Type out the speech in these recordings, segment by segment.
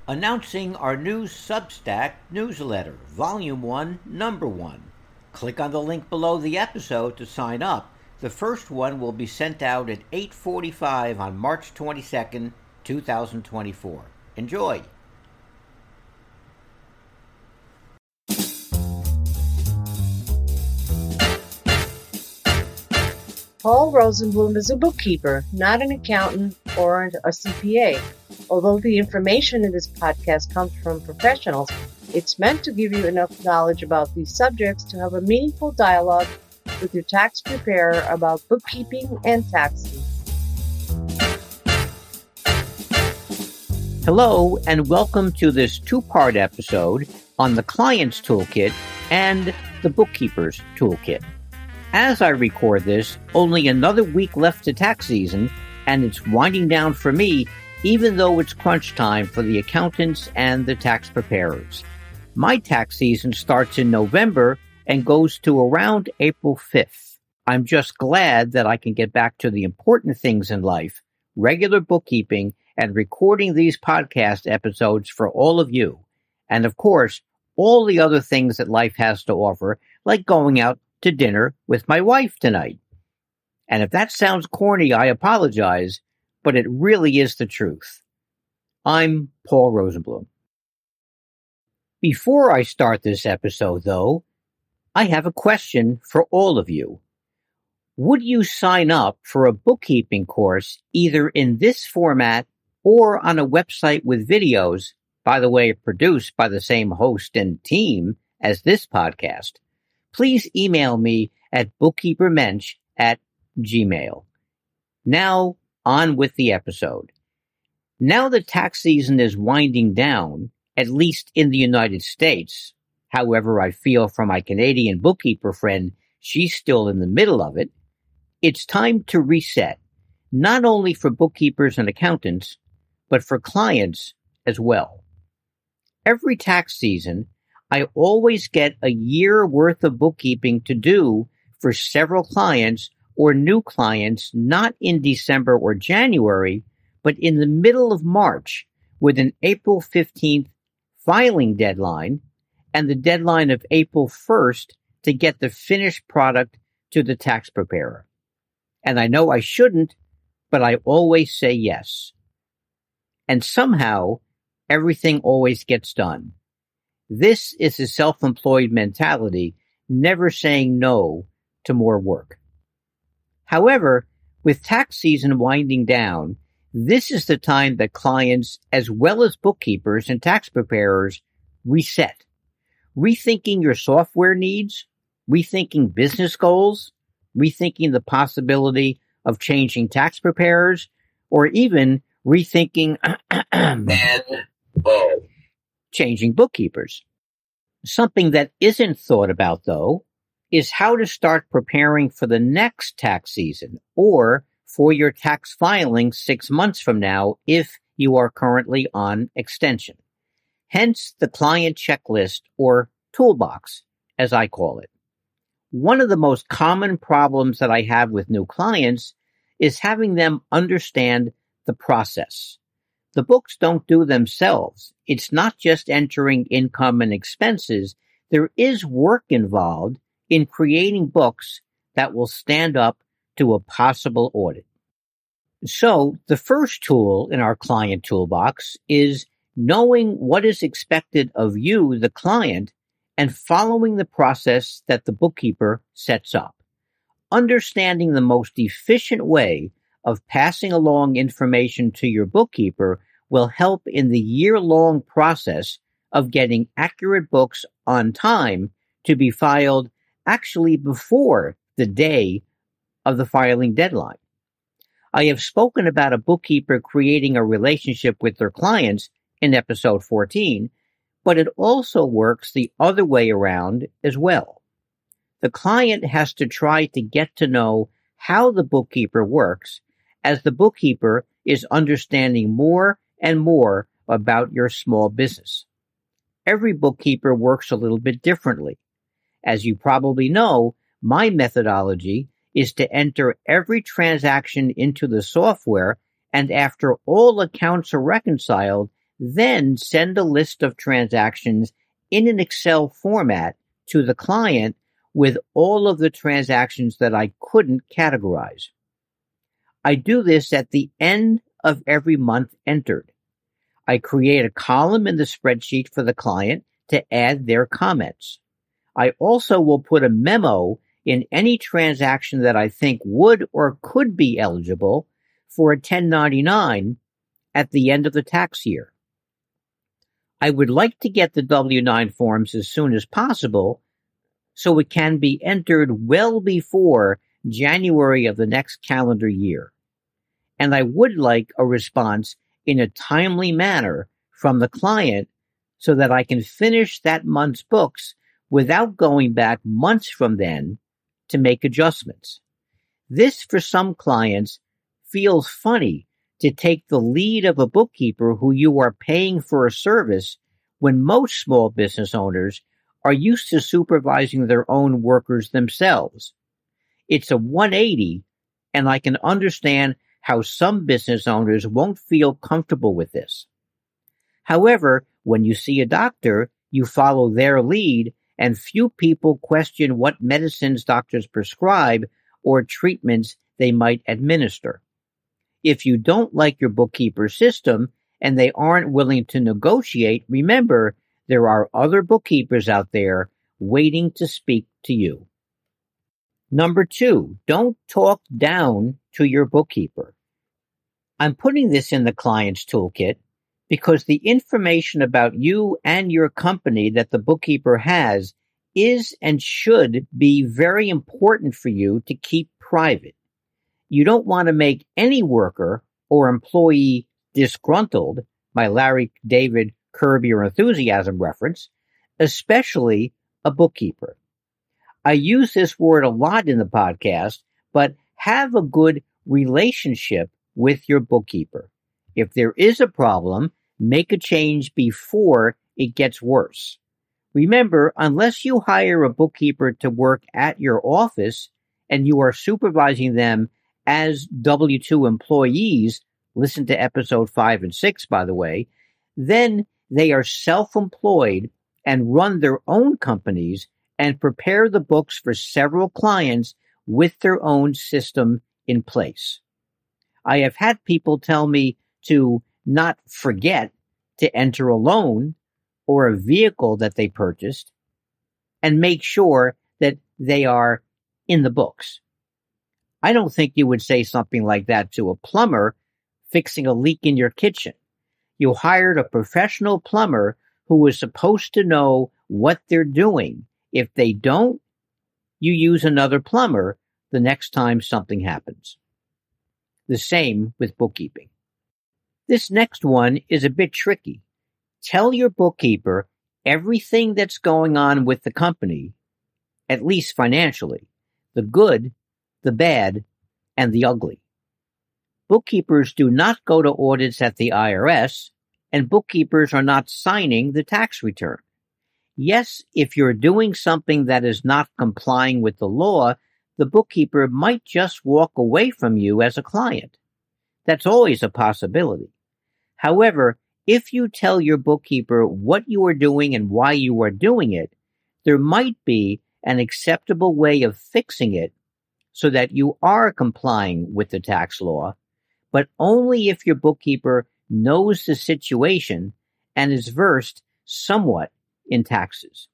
Announcing our new Substack newsletter, Volume 1, Number 1. Click on the link below the episode to sign up. The first one will be sent out at 8:45 on March 22nd, 2024. Enjoy! Paul Rosenblum is a bookkeeper, not an accountant or a CPA. Although the information in this podcast comes from professionals, it's meant to give you enough knowledge about these subjects to have a meaningful dialogue with your tax preparer about bookkeeping and taxes. Hello, and welcome to this two-part episode on the Client's Toolkit and the Bookkeeper's Toolkit. As I record this, only another week left to tax season, and it's winding down for me, even though it's crunch time for the accountants and the tax preparers. My tax season starts in November and goes to around April 5th. I'm just glad that I can get back to the important things in life, regular bookkeeping, and recording these podcast episodes for all of you. And of course, all the other things that life has to offer, like going out to dinner with my wife tonight. And if that sounds corny, I apologize, but it really is the truth. I'm Paul Rosenblum. Before I start this episode, though, I have a question for all of you. Would you sign up for a bookkeeping course either in this format or on a website with videos, by the way, produced by the same host and team as this podcast? Please email me at bookkeepermensch@gmail. Now, on with the episode. Now that tax season is winding down, at least in the United States, however I feel for my Canadian bookkeeper friend, she's still in the middle of it, it's time to reset, not only for bookkeepers and accountants, but for clients as well. Every tax season, I always get a year worth of bookkeeping to do for several clients or new clients, not in December or January, but in the middle of March with an April 15th filing deadline and the deadline of April 1st to get the finished product to the tax preparer. And I know I shouldn't, but I always say yes. And somehow, everything always gets done. This is a self-employed mentality, never saying no to more work. However, with tax season winding down, this is the time that clients, as well as bookkeepers and tax preparers, reset. Rethinking your software needs, rethinking business goals, rethinking the possibility of changing tax preparers, or even rethinking changing bookkeepers. Something that isn't thought about, though, is how to start preparing for the next tax season or for your tax filing 6 months from now if you are currently on extension. Hence the client checklist or toolbox, as I call it. One of the most common problems that I have with new clients is having them understand the process. The books don't do themselves. It's not just entering income and expenses. There is work involved in creating books that will stand up to a possible audit. So the first tool in our client toolbox is knowing what is expected of you, the client, and following the process that the bookkeeper sets up. Understanding the most efficient way of passing along information to your bookkeeper will help in the year-long process of getting accurate books on time to be filed actually before the day of the filing deadline. I have spoken about a bookkeeper creating a relationship with their clients in episode 14, but it also works the other way around as well. The client has to try to get to know how the bookkeeper works as the bookkeeper is understanding more and more about your small business. Every bookkeeper works a little bit differently. As you probably know, my methodology is to enter every transaction into the software, and after all accounts are reconciled, Then send a list of transactions in an Excel format to the client with all of the transactions that I couldn't categorize. I do this at the end of every month entered. I create a column in the spreadsheet for the client to add their comments. I also will put a memo in any transaction that I think would or could be eligible for a 1099 at the end of the tax year. I would like to get the W-9 forms as soon as possible so it can be entered well before January of the next calendar year. And I would like a response in a timely manner from the client so that I can finish that month's books without going back months from then to make adjustments. This, for some clients, feels funny to take the lead of a bookkeeper who you are paying for a service when most small business owners are used to supervising their own workers themselves. It's a 180, and I can understand how some business owners won't feel comfortable with this. However, when you see a doctor, you follow their lead, and few people question what medicines doctors prescribe or treatments they might administer. If you don't like your bookkeeper's system and they aren't willing to negotiate, remember there are other bookkeepers out there waiting to speak to you. Number 2, don't talk down to your bookkeeper. I'm putting this in the client's toolkit because the information about you and your company that the bookkeeper has is and should be very important for you to keep private. You don't want to make any worker or employee disgruntled, my Larry David Curb Your Enthusiasm reference, especially a bookkeeper. I use this word a lot in the podcast, but have a good relationship with your bookkeeper. If there is a problem, make a change before it gets worse. Remember, unless you hire a bookkeeper to work at your office and you are supervising them as W-2 employees, listen to episode 5 and 6, by the way, then they are self-employed and run their own companies and prepare the books for several clients with their own system in place. I have had people tell me to not forget to enter a loan or a vehicle that they purchased and make sure that they are in the books. I don't think you would say something like that to a plumber fixing a leak in your kitchen. You hired a professional plumber who is supposed to know what they're doing. If they don't, you use another plumber the next time something happens. The same with bookkeeping. This next one is a bit tricky. Tell your bookkeeper everything that's going on with the company, at least financially, the good, the bad, and the ugly. Bookkeepers do not go to audits at the IRS, and bookkeepers are not signing the tax return. Yes, if you're doing something that is not complying with the law, the bookkeeper might just walk away from you as a client. That's always a possibility. However, if you tell your bookkeeper what you are doing and why you are doing it, there might be an acceptable way of fixing it so that you are complying with the tax law, but only if your bookkeeper knows the situation and is versed somewhat in taxes.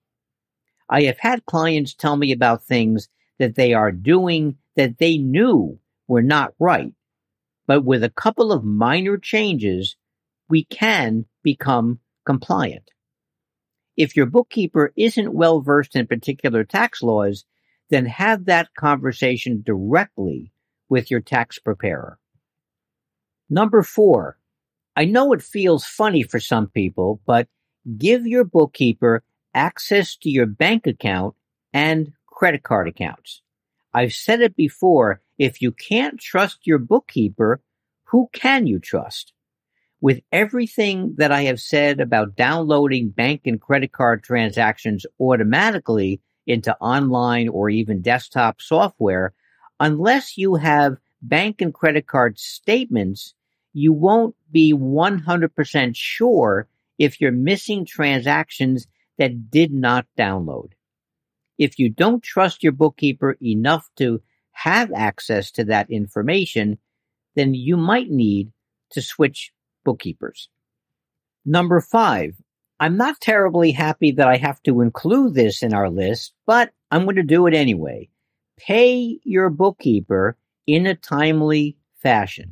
I have had clients tell me about things that they are doing that they knew were not right, but with a couple of minor changes, we can become compliant. If your bookkeeper isn't well versed in particular tax laws, then have that conversation directly with your tax preparer. Number 4, I know it feels funny for some people, but give your bookkeeper access to your bank account and credit card accounts. I've said it before, if you can't trust your bookkeeper, who can you trust? With everything that I have said about downloading bank and credit card transactions automatically into online or even desktop software, unless you have bank and credit card statements, you won't be 100% sure if you're missing transactions that did not download. If you don't trust your bookkeeper enough to have access to that information, then you might need to switch bookkeepers. Number 5, I'm not terribly happy that I have to include this in our list, but I'm going to do it anyway. Pay your bookkeeper in a timely fashion.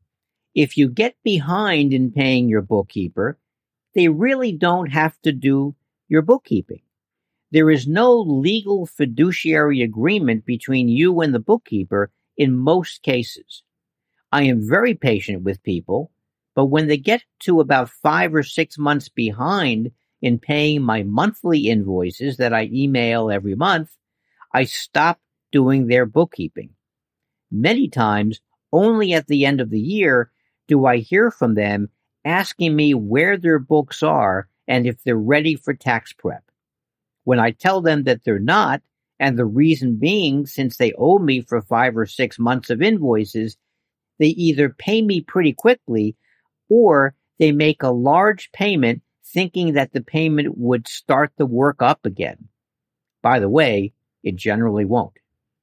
If you get behind in paying your bookkeeper, they really don't have to do your bookkeeping. There is no legal fiduciary agreement between you and the bookkeeper in most cases. I am very patient with people, but when they get to about 5 or 6 months behind in paying my monthly invoices that I email every month, I stop doing their bookkeeping. Many times, only at the end of the year do I hear from them asking me where their books are and if they're ready for tax prep. When I tell them that they're not, and the reason being since they owe me for 5 or 6 months of invoices, they either pay me pretty quickly or they make a large payment thinking that the payment would start the work up again. By the way, it generally won't.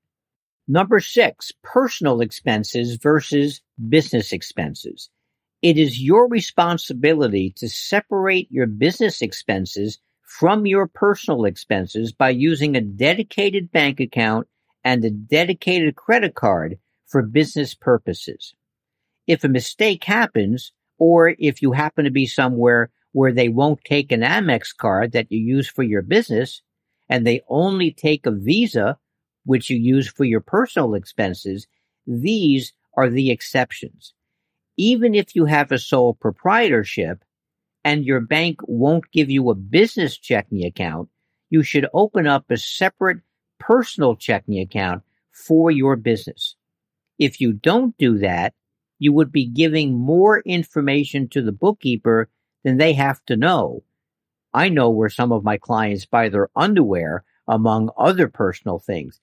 Number 6, personal expenses versus business expenses. It is your responsibility to separate your business expenses from your personal expenses by using a dedicated bank account and a dedicated credit card for business purposes. If a mistake happens, or if you happen to be somewhere where they won't take an Amex card that you use for your business, and they only take a Visa, which you use for your personal expenses, these are the exceptions. Even if you have a sole proprietorship and your bank won't give you a business checking account, you should open up a separate personal checking account for your business. If you don't do that, you would be giving more information to the bookkeeper than they have to know. I know where some of my clients buy their underwear, among other personal things.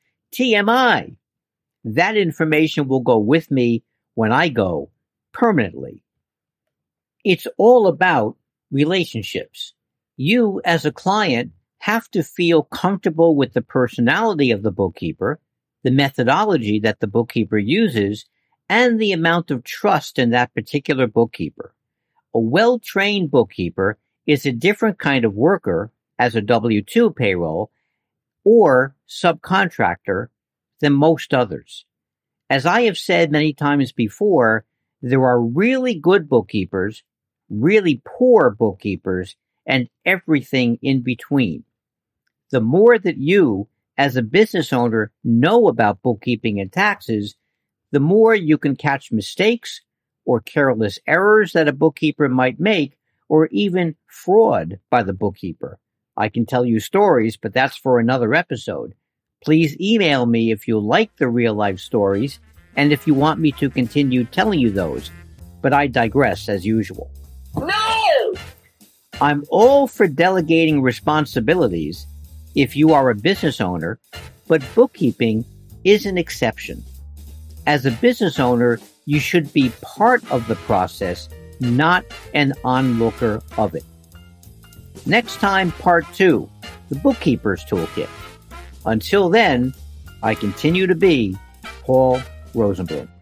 TMI. That information will go with me when I go permanently. It's all about relationships. You, as a client, have to feel comfortable with the personality of the bookkeeper, the methodology that the bookkeeper uses, and the amount of trust in that particular bookkeeper. A well-trained bookkeeper is a different kind of worker as a W-2 payroll or subcontractor than most others. As I have said many times before, there are really good bookkeepers, really poor bookkeepers, and everything in between. The more that you, as a business owner, know about bookkeeping and taxes, the more you can catch mistakes or careless errors that a bookkeeper might make, or even fraud by the bookkeeper. I can tell you stories, but that's for another episode. Please email me if you like the real-life stories and if you want me to continue telling you those. But I digress as usual. No! I'm all for delegating responsibilities if you are a business owner, but bookkeeping is an exception. As a business owner, you should be part of the process, not an onlooker of it. Next time, part 2, the Bookkeeper's Toolkit. Until then, I continue to be Paul Rosenblum.